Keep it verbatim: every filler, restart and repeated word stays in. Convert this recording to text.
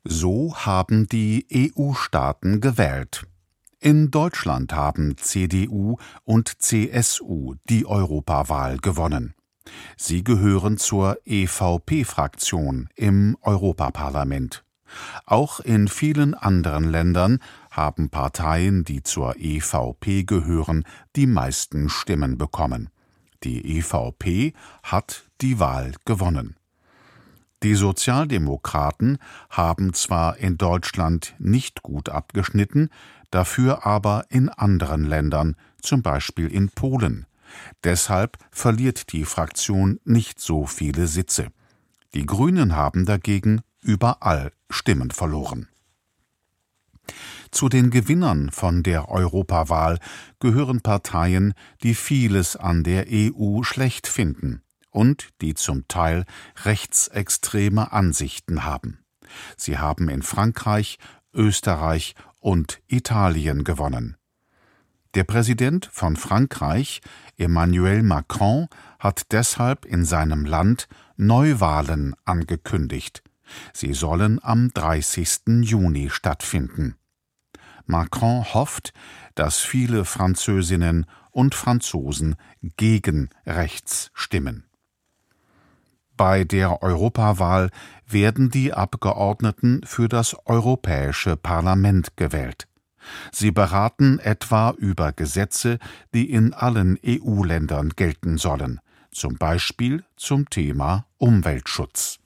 So haben die E U-Staaten gewählt. In Deutschland haben C D U und C S U die Europawahl gewonnen. Sie gehören zur E V P-Fraktion im Europaparlament. Auch in vielen anderen Ländern haben Parteien, die zur E V P gehören, die meisten Stimmen bekommen. Die E V P hat die Wahl gewonnen. Die Sozialdemokraten haben zwar in Deutschland nicht gut abgeschnitten, dafür aber in anderen Ländern, zum Beispiel in Polen. Deshalb verliert die Fraktion nicht so viele Sitze. Die Grünen haben dagegen überall Stimmen verloren. Zu den Gewinnern von der Europawahl gehören Parteien, die vieles an der E U schlecht finden und die zum Teil rechtsextreme Ansichten haben. Sie haben in Frankreich, Österreich und Italien gewonnen. Der Präsident von Frankreich, Emmanuel Macron, hat deshalb in seinem Land Neuwahlen angekündigt. Sie sollen am dreißigsten Juni stattfinden. Macron hofft, dass viele Französinnen und Franzosen gegen rechts stimmen. Bei der Europawahl werden die Abgeordneten für das Europäische Parlament gewählt. Sie beraten etwa über Gesetze, die in allen E U-Ländern gelten sollen, zum Beispiel zum Thema Umweltschutz.